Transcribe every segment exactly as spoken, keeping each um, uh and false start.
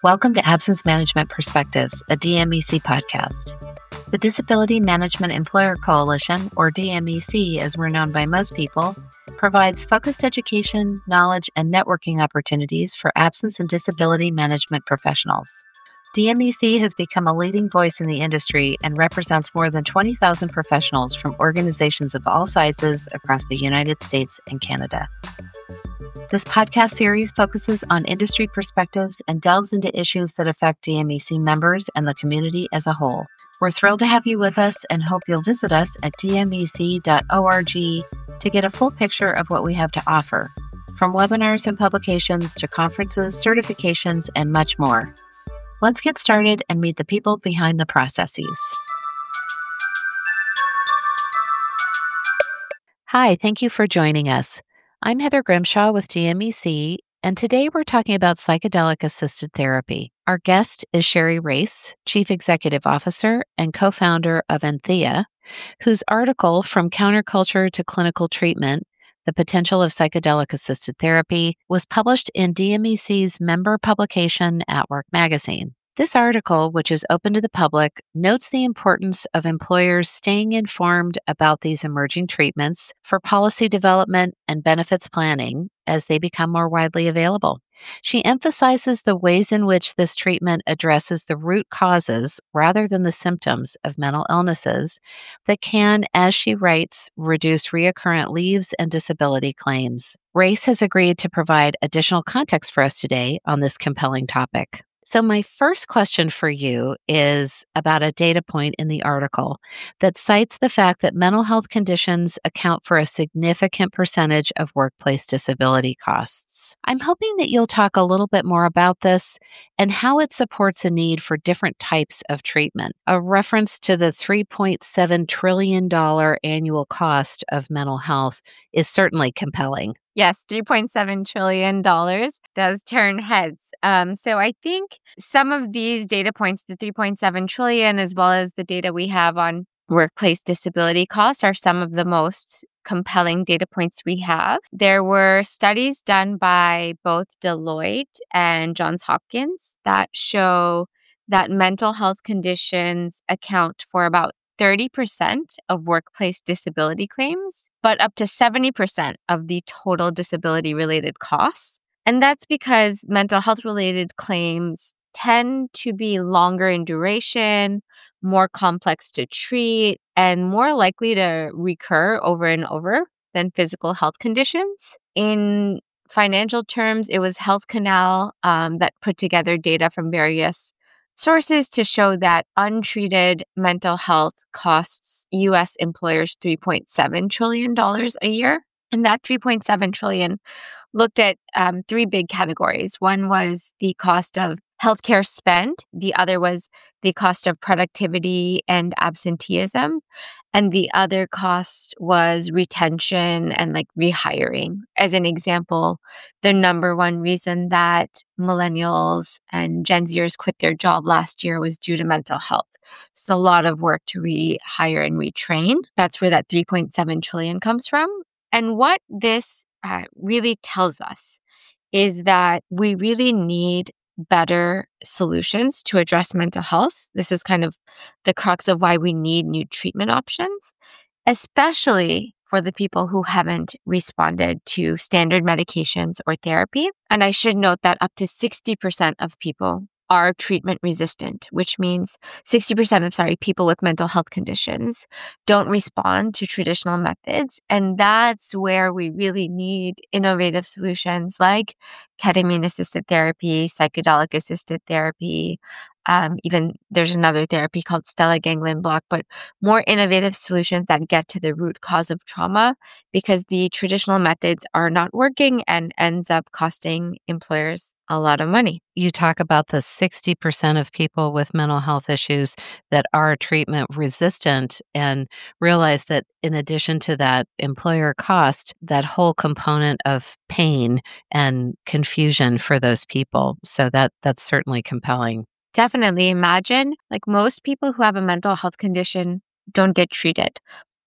Welcome to Absence Management Perspectives, a D M E C podcast. The Disability Management Employer Coalition, or D M E C as we're known by most people, provides focused education, knowledge, and networking opportunities for absence and disability management professionals. D M E C has become a leading voice in the industry and represents more than twenty thousand professionals from organizations of all sizes across the United States and Canada. This podcast series focuses on industry perspectives and delves into issues that affect D M E C members and the community as a whole. We're thrilled to have you with us and hope you'll visit us at d m e c dot org to get a full picture of what we have to offer, from webinars and publications to conferences, certifications, and much more. Let's get started and meet the people behind the processes. Hi, thank you for joining us. I'm Heather Grimshaw with D M E C, and today we're talking about psychedelic-assisted therapy. Our guest is Sherry Race, Chief Executive Officer and co-founder of Antheia, whose article, From Counterculture to Clinical Treatment, The Potential of Psychedelic-Assisted Therapy, was published in D M E C's member publication, At Work Magazine. This article, which is open to the public, notes the importance of employers staying informed about these emerging treatments for policy development and benefits planning as they become more widely available. She emphasizes the ways in which this treatment addresses the root causes rather than the symptoms of mental illnesses that can, as she writes, reduce recurrent leaves and disability claims. Race has agreed to provide additional context for us today on this compelling topic. So my first question for you is about a data point in the article that cites the fact that mental health conditions account for a significant percentage of workplace disability costs. I'm hoping that you'll talk a little bit more about this and how it supports a need for different types of treatment. A reference to the three point seven trillion dollars annual cost of mental health is certainly compelling. Yes, three point seven trillion dollars does turn heads. Um, so I think some of these data points, the three point seven trillion dollars, as well as the data we have on workplace disability costs, are some of the most compelling data points we have. There were studies done by both Deloitte and Johns Hopkins that show that mental health conditions account for about thirty percent of workplace disability claims, but up to seventy percent of the total disability-related costs. And that's because mental health-related claims tend to be longer in duration, more complex to treat, and more likely to recur over and over than physical health conditions. In financial terms, it was Health Canal um, that put together data from various sources to show that untreated mental health costs U S employers three point seven trillion dollars a year. And that three point seven trillion dollars looked at um, three big categories. One was the cost of healthcare spend. The other was the cost of productivity and absenteeism. And the other cost was retention and like rehiring. As an example, the number one reason that millennials and Gen Zers quit their job last year was due to mental health. So a lot of work to rehire and retrain. That's where that three point seven trillion dollars comes from. And what this uh, really tells us is that we really need better solutions to address mental health. This is kind of the crux of why we need new treatment options, especially for the people who haven't responded to standard medications or therapy. And I should note that up to sixty percent of people are treatment resistant, which means sixty percent of, sorry, people with mental health conditions don't respond to traditional methods. And that's where we really need innovative solutions like ketamine-assisted therapy, psychedelic-assisted therapy. Um, even there's another therapy called stellate ganglion block, but more innovative solutions that get to the root cause of trauma, because the traditional methods are not working and ends up costing employers a lot of money. You talk about the sixty percent of people with mental health issues that are treatment resistant, and realize that in addition to that employer cost, that whole component of pain and confusion for those people. So that that's certainly compelling. Definitely. Imagine, like, most people who have a mental health condition don't get treated.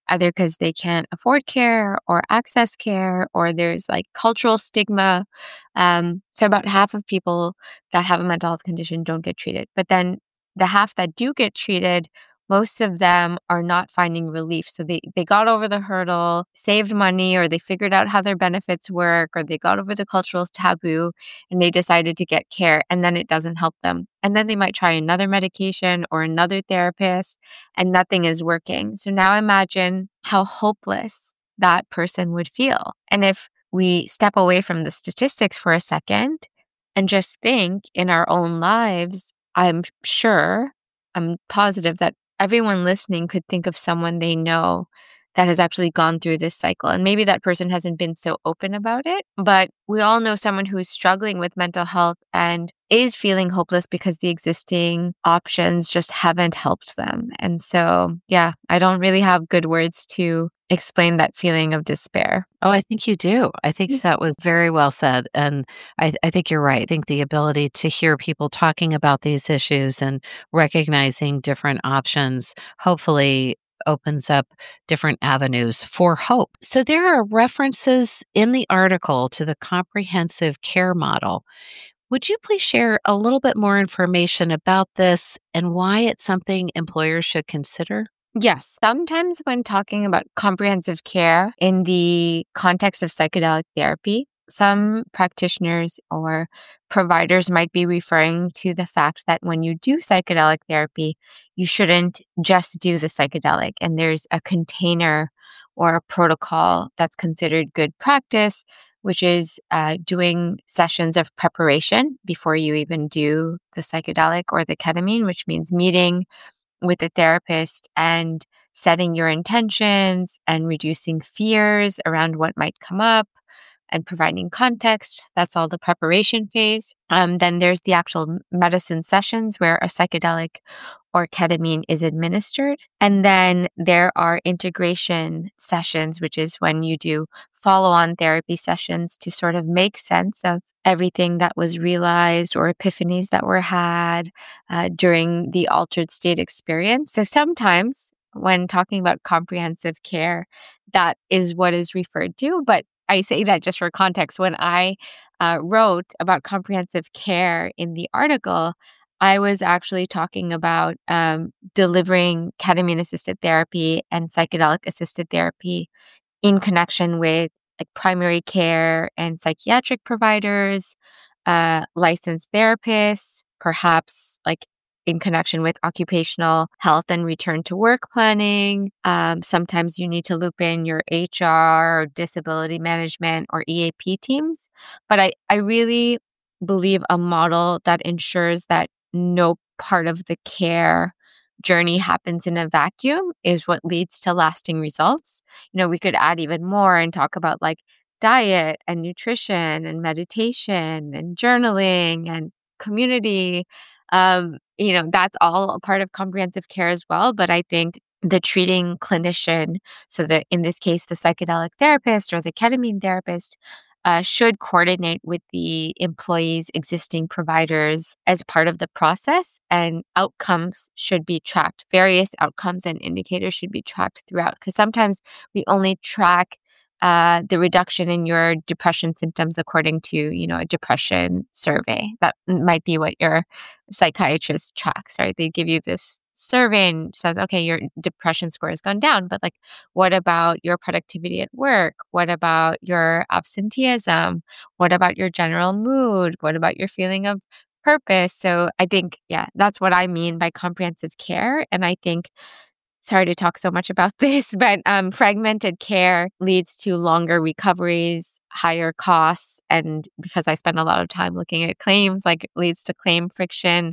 either because they can't afford care or access care, or there's like cultural stigma. Um, so about half of people that have a mental health condition don't get treated. But then the half that do get treated, most of them are not finding relief. So they, they got over the hurdle, saved money, or they figured out how their benefits work, or they got over the cultural taboo and they decided to get care, and then it doesn't help them. And then they might try another medication or another therapist and nothing is working. So now imagine how hopeless that person would feel. And if we step away from the statistics for a second and just think in our own lives, I'm sure, I'm positive that everyone listening could think of someone they know that has actually gone through this cycle. And maybe that person hasn't been so open about it, but we all know someone who is struggling with mental health and is feeling hopeless because the existing options just haven't helped them. And so, yeah, I don't really have good words to explain that feeling of despair. Oh, I think you do. I think that was very well said. And I, I think you're right. I think the ability to hear people talking about these issues and recognizing different options hopefully opens up different avenues for hope. So there are references in the article to the comprehensive care model. Would you please share a little bit more information about this and why it's something employers should consider? Yes. Sometimes when talking about comprehensive care in the context of psychedelic therapy, some practitioners or providers might be referring to the fact that when you do psychedelic therapy, you shouldn't just do the psychedelic. And there's a container or a protocol that's considered good practice, which is uh, doing sessions of preparation before you even do the psychedelic or the ketamine, which means meeting with a therapist and setting your intentions and reducing fears around what might come up and providing context. That's all the preparation phase. Um, then there's the actual medicine sessions where a psychedelic or ketamine is administered. And then there are integration sessions, which is when you do follow-on therapy sessions to sort of make sense of everything that was realized or epiphanies that were had uh, during the altered state experience. So sometimes when talking about comprehensive care, that is what is referred to. But I say that just for context. When I uh, wrote about comprehensive care in the article, I was actually talking about um, delivering ketamine-assisted therapy and psychedelic-assisted therapy in connection with like primary care and psychiatric providers, uh, licensed therapists, perhaps like in connection with occupational health and return to work planning. Um, sometimes you need to loop in your H R or disability management or E A P teams. But I, I really believe a model that ensures that no part of the care journey happens in a vacuum is what leads to lasting results. You know, we could add even more and talk about like diet and nutrition and meditation and journaling and community. Um, you know, that's all a part of comprehensive care as well. But I think the treating clinician, so that in this case, the psychedelic therapist or the ketamine therapist, uh, should coordinate with the employee's existing providers as part of the process, and outcomes should be tracked. Various outcomes and indicators should be tracked throughout, because sometimes we only track Uh, the reduction in your depression symptoms according to, you know, a depression survey. That might be what your psychiatrist tracks, right? They give you this survey and says, okay, your depression score has gone down, but like, what about your productivity at work? What about your absenteeism? What about your general mood? What about your feeling of purpose? So I think, yeah, that's what I mean by comprehensive care. And I think Sorry to talk so much about this, but um, fragmented care leads to longer recoveries, higher costs, and because I spend a lot of time looking at claims, like leads to claim friction.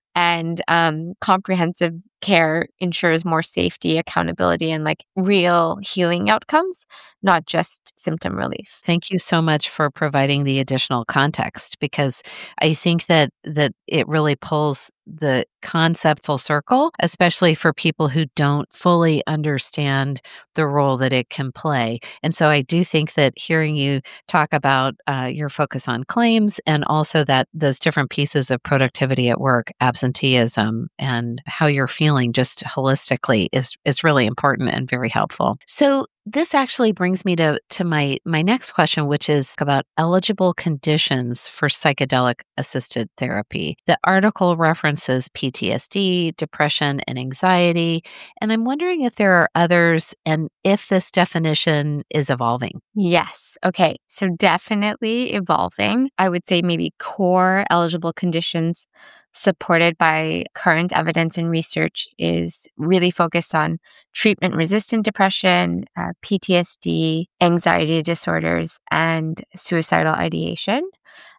And um, comprehensive care ensures more safety, accountability, and like real healing outcomes, not just symptom relief. Thank you so much for providing the additional context, because I think that that it really pulls the concept full circle, especially for people who don't fully understand the role that it can play. And so I do think that hearing you talk about uh, your focus on claims and also that those different pieces of productivity at work, absenteeism, and how you're feeling feeling just holistically is is really important and very helpful. So this actually brings me to to my my next question, which is about eligible conditions for psychedelic assisted therapy. The article references P T S D, depression, and anxiety, and I'm wondering if there are others and if this definition is evolving. Yes. Okay. So definitely evolving. I would say maybe core eligible conditions supported by current evidence and research is really focused on treatment resistant depression, uh, P T S D, anxiety disorders, and suicidal ideation.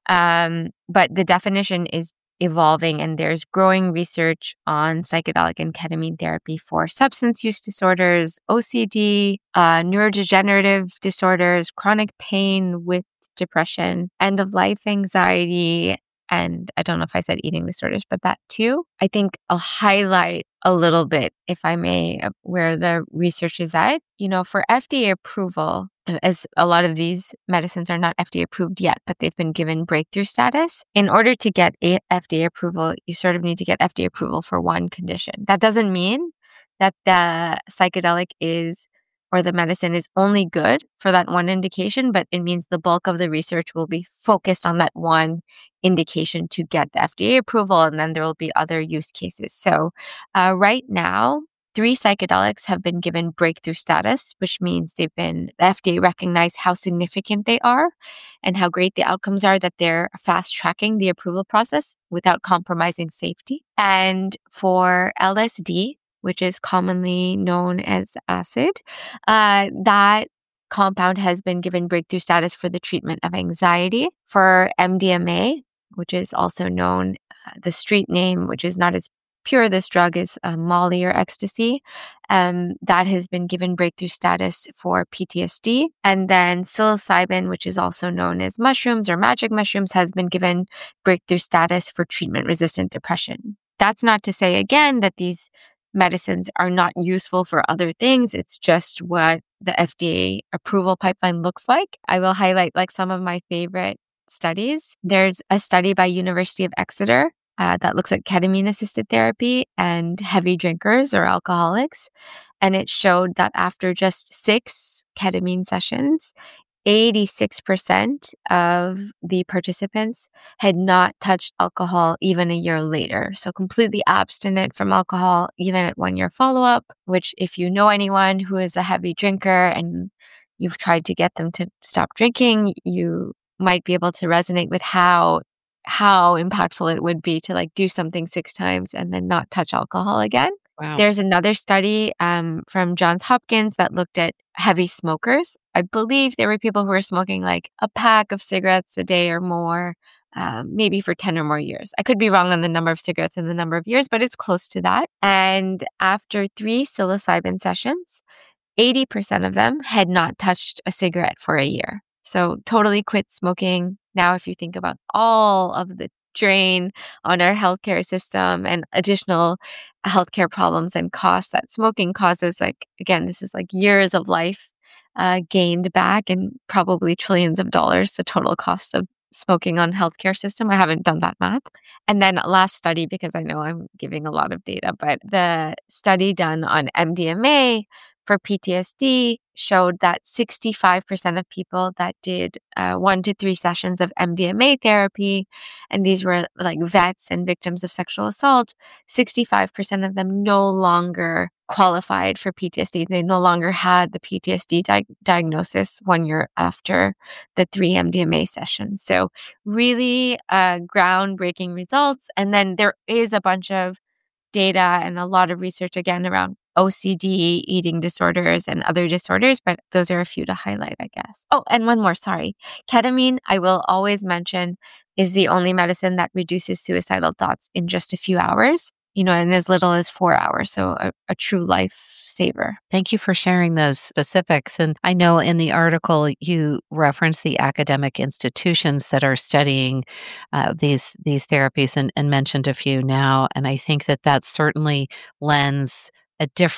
Um, but the definition is evolving, and there's growing research on psychedelic and ketamine therapy for substance use disorders, O C D, uh, neurodegenerative disorders, chronic pain with depression, end of life anxiety, and I don't know if I said eating disorders, but that too. I think I'll highlight a little bit, if I may, of where the research is at. You know, for F D A approval, as a lot of these medicines are not F D A approved yet, but they've been given breakthrough status. In order to get a F D A approval, you sort of need to get F D A approval for one condition. That doesn't mean that the psychedelic is or the medicine is only good for that one indication, but it means the bulk of the research will be focused on that one indication to get the F D A approval, and then there will be other use cases. So uh, right now, three psychedelics have been given breakthrough status, which means they've been, the F D A recognized how significant they are and how great the outcomes are, that they're fast tracking the approval process without compromising safety. And for L S D, which is commonly known as acid, uh, that compound has been given breakthrough status for the treatment of anxiety. For M D M A, which is also known, uh, the street name, which is not as pure, this drug is uh, Molly or ecstasy, um, that has been given breakthrough status for P T S D. And then psilocybin, which is also known as mushrooms or magic mushrooms, has been given breakthrough status for treatment-resistant depression. That's not to say, again, that these medicines are not useful for other things. It's just what the F D A approval pipeline looks like. I will highlight like some of my favorite studies. There's a study by University of Exeter uh, that looks at ketamine-assisted therapy and heavy drinkers or alcoholics. And it showed that after just six ketamine sessions, eighty-six percent of the participants had not touched alcohol even a year later. So completely abstinent from alcohol, even at one year follow-up, which if you know anyone who is a heavy drinker and you've tried to get them to stop drinking, you might be able to resonate with how how impactful it would be to like do something six times and then not touch alcohol again. Wow. There's another study um, from Johns Hopkins that looked at heavy smokers. I believe there were people who were smoking like a pack of cigarettes a day or more, um, maybe for ten or more years. I could be wrong on the number of cigarettes and the number of years, but it's close to that. And after three psilocybin sessions, eighty percent of them had not touched a cigarette for a year. So totally quit smoking. Now, if you think about all of the drain on our healthcare system and additional healthcare problems and costs that smoking causes, like, again, this is like years of life uh, gained back and probably trillions of dollars, the total cost of smoking on healthcare system. I haven't done that math. And then last study, because I know I'm giving a lot of data, but the study done on M D M A for P T S D showed that sixty-five percent of people that did uh, one to three sessions of M D M A therapy, and these were like vets and victims of sexual assault, sixty-five percent of them no longer qualified for P T S D. They no longer had the P T S D di- diagnosis one year after the three M D M A sessions. So really uh, groundbreaking results. And then there is a bunch of data and a lot of research again around O C D, eating disorders, and other disorders, but those are a few to highlight, I guess. Oh, and one more, sorry. Ketamine, I will always mention, is the only medicine that reduces suicidal thoughts in just a few hours, you know, in as little as four hours. So a, a true lifesaver. Thank you for sharing those specifics. And I know in the article you reference the academic institutions that are studying uh, these these therapies and, and mentioned a few now. And I think that that certainly lends a different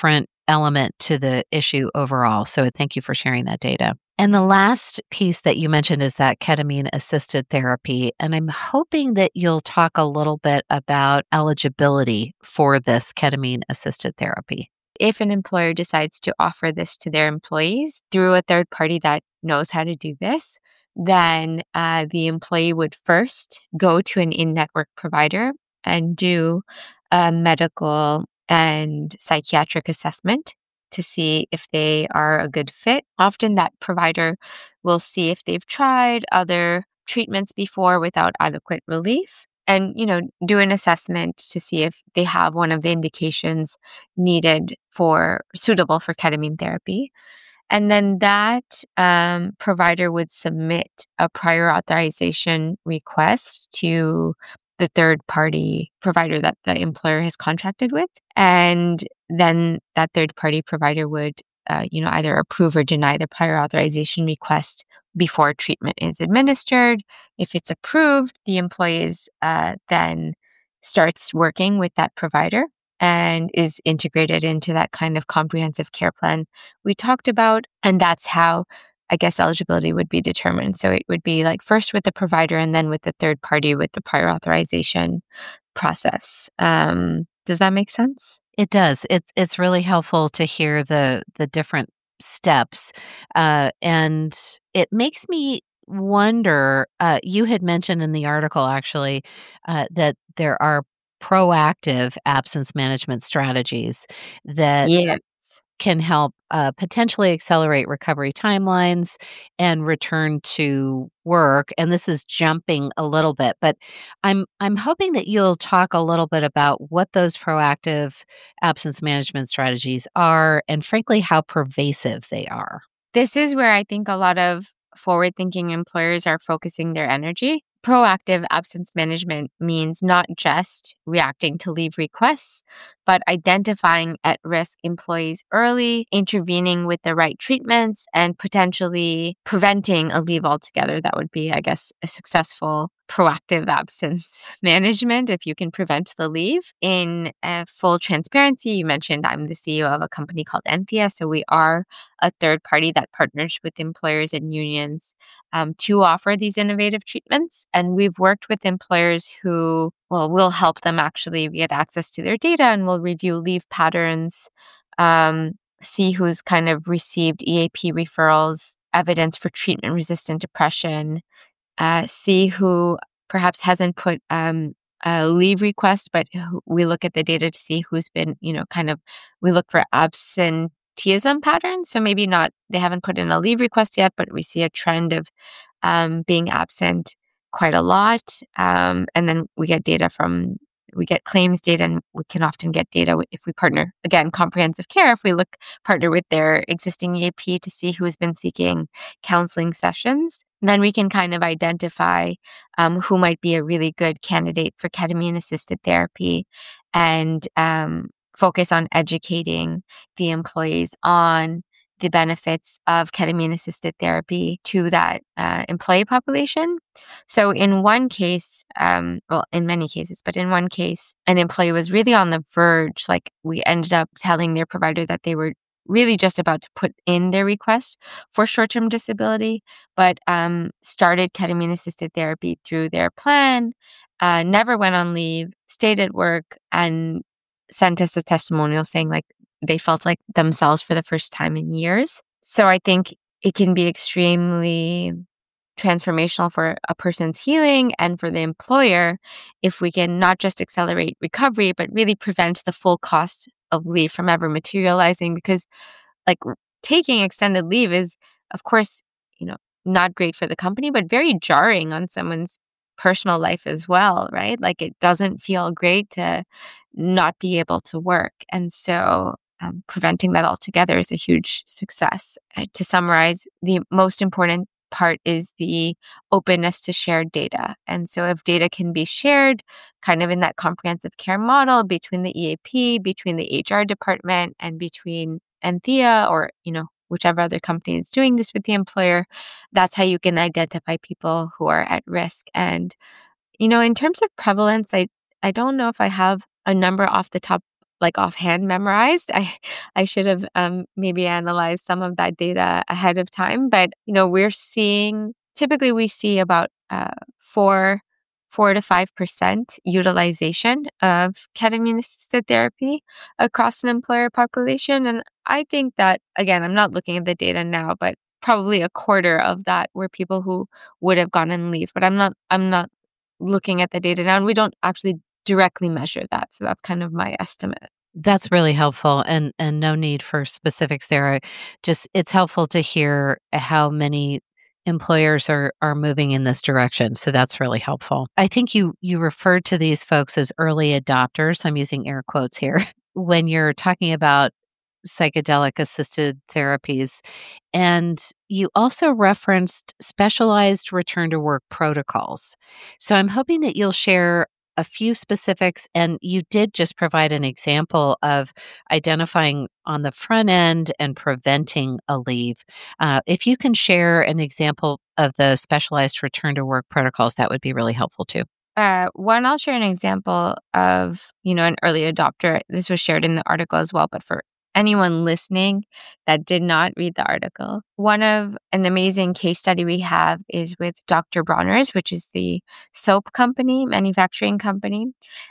element to the issue overall. So thank you for sharing that data. And the last piece that you mentioned is that ketamine assisted therapy. And I'm hoping that you'll talk a little bit about eligibility for this ketamine assisted therapy. If an employer decides to offer this to their employees through a third party that knows how to do this, then uh, the employee would first go to an in-network provider and do a medical and psychiatric assessment to see if they are a good fit. Often that provider will see if they've tried other treatments before without adequate relief, and, you know, do an assessment to see if they have one of the indications needed for suitable for ketamine therapy. And then that um, provider would submit a prior authorization request to the third party provider that the employer has contracted with. And then that third party provider would, uh, you know, either approve or deny the prior authorization request before treatment is administered. If it's approved, the employees uh, then starts working with that provider and is integrated into that kind of comprehensive care plan we talked about. And that's how, I guess, eligibility would be determined. So it would be like first with the provider and then with the third party with the prior authorization process. Um, does that make sense? It does. It's it's really helpful to hear the the different steps, uh, and it makes me wonder. Uh, you had mentioned in the article actually uh, that there are proactive absence management strategies that Yes. can help uh, potentially accelerate recovery timelines and return to work. And this is jumping a little bit, but I'm I'm hoping that you'll talk a little bit about what those proactive absence management strategies are, and frankly, how pervasive they are. This is where I think a lot of forward-thinking employers are focusing their energy. Proactive absence management means not just reacting to leave requests, but identifying at-risk employees early, intervening with the right treatments, and potentially preventing a leave altogether. That would be, I guess, a successful proactive absence management if you can prevent the leave. In uh, full transparency, you mentioned I'm the C E O of a company called Enthea, so we are a third party that partners with employers and unions um, to offer these innovative treatments. And we've worked with employers who, well, we'll help them actually get access to their data, and we'll review leave patterns, um, see who's kind of received E A P referrals, evidence for treatment-resistant depression, uh, see who perhaps hasn't put um, a leave request, but who, we look at the data to see who's been, you know, kind of, we look for absenteeism patterns. So maybe not, they haven't put in a leave request yet, but we see a trend of um, being absent quite a lot. Um, and then we get data from, we get claims data, and we can often get data if we partner, again, comprehensive care, if we look, partner with their existing E A P to see who's been seeking counseling sessions. Then we can kind of identify um, who might be a really good candidate for ketamine-assisted therapy, and um, focus on educating the employees on the benefits of ketamine-assisted therapy to that uh, employee population. So in one case, um, well, in many cases, but in one case, an employee was really on the verge. Like, we ended up telling their provider that they were really just about to put in their request for short-term disability, but um, started ketamine-assisted therapy through their plan, uh, never went on leave, stayed at work, and sent us a testimonial saying like they felt like themselves for the first time in years. So I think it can be extremely transformational for a person's healing and for the employer if we can not just accelerate recovery, but really prevent the full cost of leave from ever materializing. Because like taking extended leave is, of course, you know, not great for the company, but very jarring on someone's personal life as well, right? Like, it doesn't feel great to not be able to work. And so um, preventing that altogether is a huge success. Uh, to summarize, the most important part is the openness to shared data. And so if data can be shared kind of in that comprehensive care model between the E A P, between the H R department, and between Enthea, or, you know, whichever other company is doing this with the employer, that's how you can identify people who are at risk. And, you know, in terms of prevalence, I, I don't know if I have a number off the top like offhand memorized. I I should have um, maybe analyzed some of that data ahead of time. But you know, we're seeing typically we see about uh, four four to five percent utilization of ketamine assisted therapy across an employer population, and I think that again, I'm not looking at the data now, but probably a quarter of that were people who would have gone on leave. But I'm not I'm not looking at the data now, and we don't actually directly measure that. So that's kind of my estimate. That's really helpful, and and no need for specifics there. Just it's helpful to hear how many employers are are moving in this direction. So that's really helpful. I think you you referred to these folks as early adopters. I'm using air quotes here when you're talking about psychedelic assisted therapies. And you also referenced specialized return to work protocols. So I'm hoping that you'll share a few specifics. And you did just provide an example of identifying on the front end and preventing a leave. Uh, if you can share an example of the specialized return to work protocols, that would be really helpful too. Uh, one, I'll share an example of, you know, an early adopter. This was shared in the article as well, but for anyone listening that did not read the article, one of an amazing case study we have is with Doctor Bronner's, which is the soap company, manufacturing company.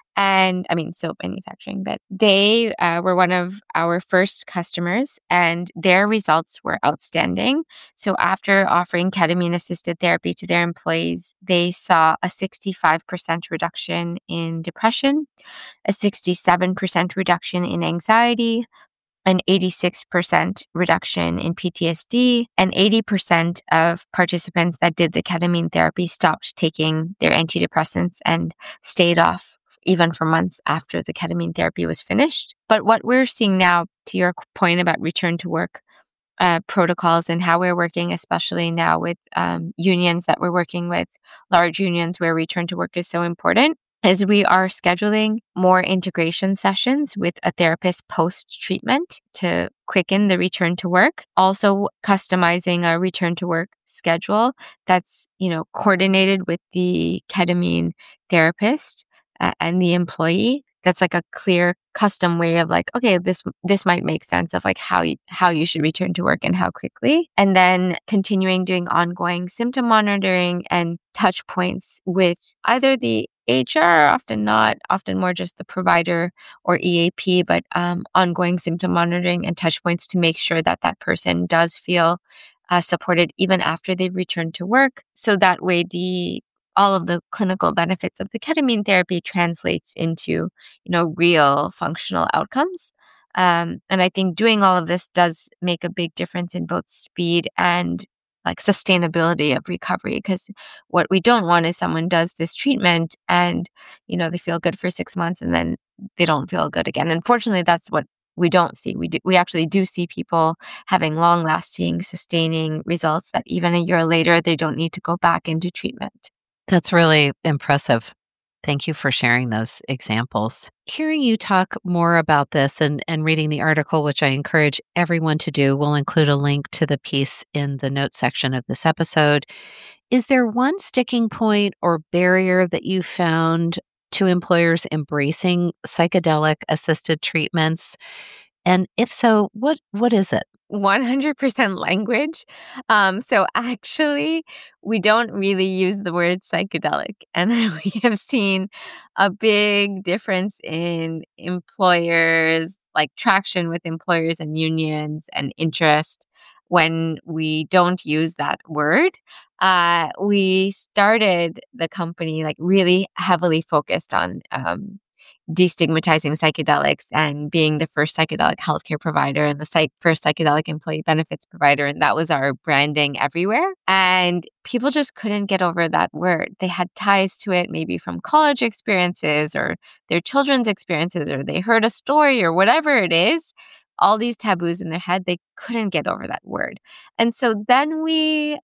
And I mean, soap manufacturing, but they uh, were one of our first customers and their results were outstanding. So after offering ketamine assisted therapy to their employees, they saw a sixty-five percent reduction in depression, a sixty-seven percent reduction in anxiety, an eighty-six percent reduction in P T S D, and eighty percent of participants that did the ketamine therapy stopped taking their antidepressants and stayed off even for months after the ketamine therapy was finished. But what we're seeing now, to your point about return to work uh, protocols and how we're working, especially now with um, unions that we're working with, large unions where return to work is so important, is we are scheduling more integration sessions with a therapist post-treatment to quicken the return to work. Also customizing a return to work schedule that's, you know, coordinated with the ketamine therapist uh, and the employee. That's like a clear custom way of like, okay, this this might make sense of like how you, how you should return to work and how quickly. And then continuing doing ongoing symptom monitoring and touch points with either the H R, often not, often more just the provider or E A P, but um, ongoing symptom monitoring and touch points to make sure that that person does feel uh, supported even after they've returned to work. So that way the all of the clinical benefits of the ketamine therapy translates into, you know, real functional outcomes. Um, and I think doing all of this does make a big difference in both speed and like sustainability of recovery, because what we don't want is someone does this treatment and, you know, they feel good for six months and then they don't feel good again. Unfortunately, that's what we don't see. We do, we actually do see people having long lasting, sustaining results that even a year later, they don't need to go back into treatment. That's really impressive. Thank you for sharing those examples. Hearing you talk more about this and, and reading the article, which I encourage everyone to do, we'll include a link to the piece in the notes section of this episode. Is there one sticking point or barrier that you found to employers embracing psychedelic assisted treatments? And if so, what what is it? one hundred percent language. Um, so actually, we don't really use the word psychedelic. And we have seen a big difference in employers, like traction with employers and unions and interest when we don't use that word. Uh, we started the company like really heavily focused on um, destigmatizing psychedelics and being the first psychedelic healthcare provider and the psych- first psychedelic employee benefits provider. And that was our branding everywhere. And people just couldn't get over that word. They had ties to it, maybe from college experiences or their children's experiences, or they heard a story or whatever it is. All these taboos in their head, they couldn't get over that word. And so then we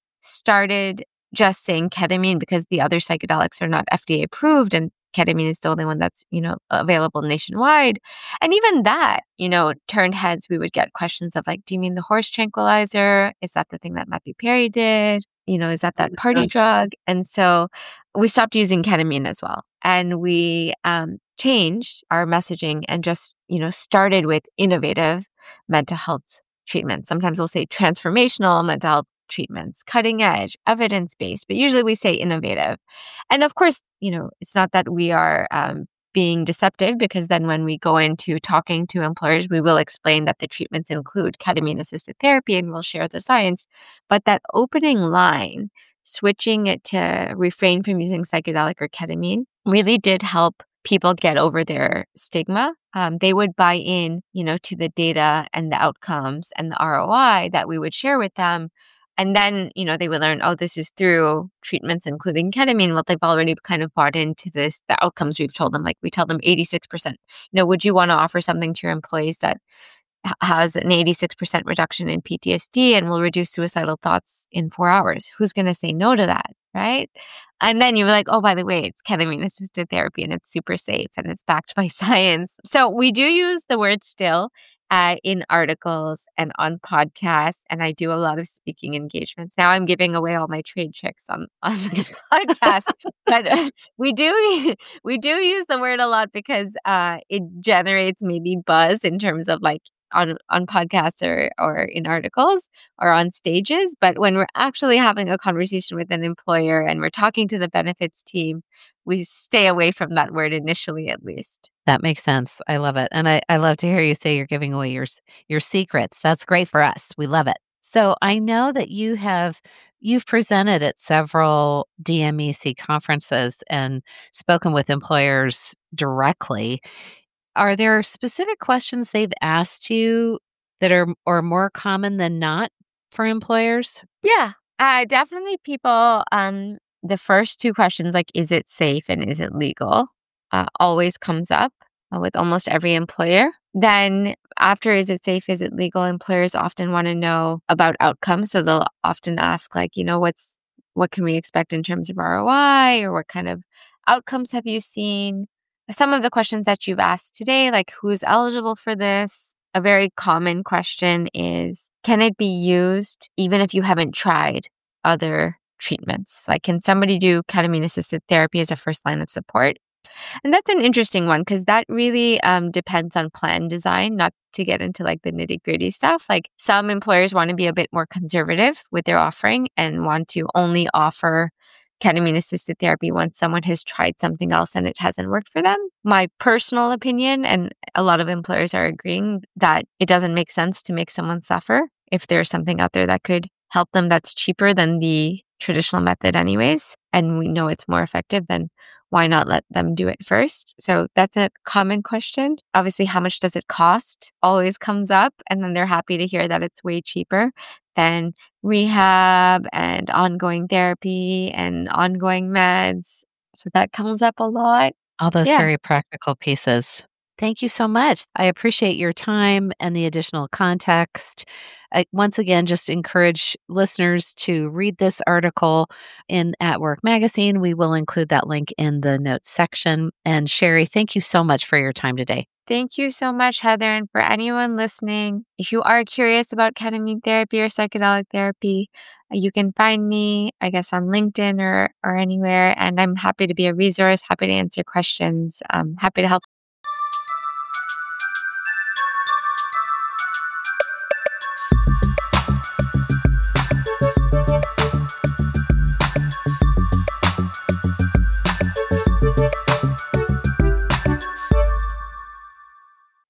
started just saying ketamine because the other psychedelics are not F D A approved and ketamine is the only one that's, you know, available nationwide. And even that, you know, turned heads. We would get questions of like, do you mean the horse tranquilizer? Is that the thing that Matthew Perry did? You know, is that that party drug? And so we stopped using ketamine as well. And we um, changed our messaging and just, you know, started with innovative mental health treatments. Sometimes we'll say transformational mental health treatments, cutting edge, evidence-based, but usually we say innovative. And of course, you know, it's not that we are um, being deceptive, because then when we go into talking to employers, we will explain that the treatments include ketamine-assisted therapy and we'll share the science. But that opening line, switching it to refrain from using psychedelic or ketamine, really did help people get over their stigma. Um, they would buy in, you know, to the data and the outcomes and the R O I that we would share with them. And then, you know, they would learn, oh, this is through treatments, including ketamine. Well, they've already kind of bought into this, the outcomes we've told them. Like we tell them eighty-six percent. You know, would you want to offer something to your employees that has an eighty-six percent reduction in P T S D and will reduce suicidal thoughts in four hours? Who's going to say no to that, right? And then you're like, oh, by the way, it's ketamine-assisted therapy and it's super safe and it's backed by science. So we do use the word still uh, in articles and on podcasts, and I do a lot of speaking engagements. Now I'm giving away all my trade tricks on, on this podcast, but uh, we do we do use the word a lot because uh, it generates maybe buzz in terms of like on on podcasts or or in articles or on stages. But when we're actually having a conversation with an employer and we're talking to the benefits team, we stay away from that word initially, at least. That makes sense. I love it. And I, I love to hear you say you're giving away your s- your secrets. That's great for us. We love it. So I know that you have you've presented at several D M E C conferences and spoken with employers directly. Are there specific questions they've asked you that are or more common than not for employers? Yeah, uh, definitely people, um, the first two questions, like, is it safe and is it legal, uh, always comes up uh, with almost every employer. Then after is it safe, is it legal, employers often want to know about outcomes. So they'll often ask like, you know, what's what can we expect in terms of R O I, or what kind of outcomes have you seen? Some of the questions that you've asked today, like who's eligible for this? A very common question is, can it be used even if you haven't tried other treatments? Like, can somebody do ketamine-assisted therapy as a first line of support? And that's an interesting one because that really um, depends on plan design, not to get into like the nitty gritty stuff. Like some employers want to be a bit more conservative with their offering and want to only offer ketamine assisted therapy once someone has tried something else and it hasn't worked for them. My personal opinion, and a lot of employers are agreeing, that it doesn't make sense to make someone suffer if there's something out there that could help them that's cheaper than the traditional method anyways, and we know it's more effective, then why not let them do it first? So that's a common question. Obviously, how much does it cost always comes up, and then they're happy to hear that it's way cheaper than rehab and ongoing therapy and ongoing meds. So that comes up a lot. All those Yeah. very practical pieces. Thank you so much. I appreciate your time and the additional context. I, once again, just encourage listeners to read this article in At Work Magazine. We will include that link in the notes section. And Sherry, thank you so much for your time today. Thank you so much, Heather. And for anyone listening, if you are curious about ketamine therapy or psychedelic therapy, you can find me, I guess, on LinkedIn or, or anywhere. And I'm happy to be a resource, happy to answer questions, um, happy to help